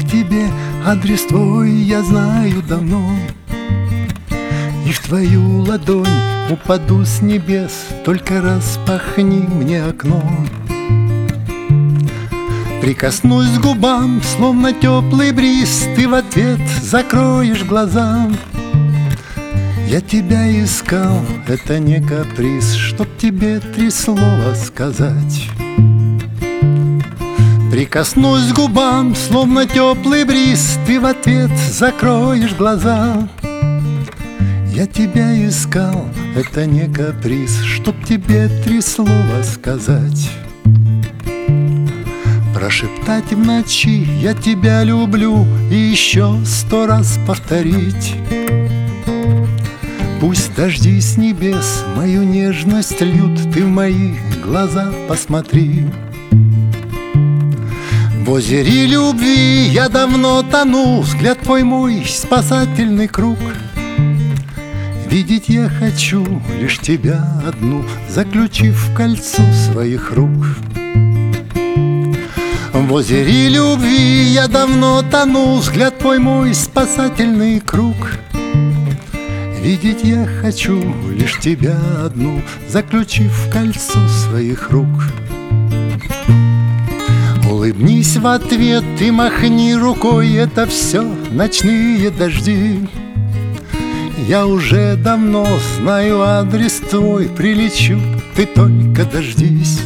тебе адрес твой я знаю давно, и в твою ладонь упаду с небес, только распахни мне окно. Прикоснусь к губам, словно теплый бриз, ты в ответ закроешь глаза. Я тебя искал, это не каприз, чтоб тебе 3 слова сказать. Прикоснусь к губам, словно теплый бриз, ты в ответ закроешь глаза. Я тебя искал, это не каприз, чтоб тебе 3 слова сказать. Прошептать в ночи «я тебя люблю» и еще 100 раз повторить. Пусть дожди с небес мою нежность льют, ты в мои глаза посмотри. В озере любви я давно тону, взгляд твой мой спасательный круг. Видеть я хочу лишь тебя одну, заключив в кольцо своих рук. В озере любви я давно тону, взгляд твой мой спасательный круг. Видеть я хочу лишь тебя одну, заключив в кольцо своих рук. Улыбнись в ответ и махни рукой, это все ночные дожди. Я уже давно знаю адрес твой, прилечу, ты только дождись.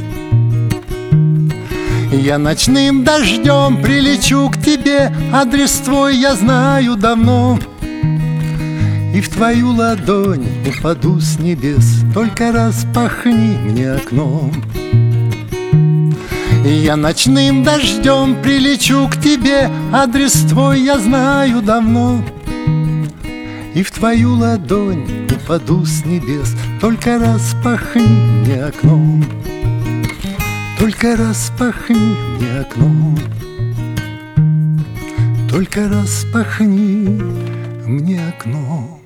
Я ночным дождем прилечу к тебе, адрес твой я знаю давно, и в твою ладонь упаду с небес, только распахни мне окно. Я ночным дождем прилечу к тебе, адрес твой я знаю давно, и в твою ладонь упаду с небес, только распахни мне окно. Только распахни мне окно, только распахни мне окно.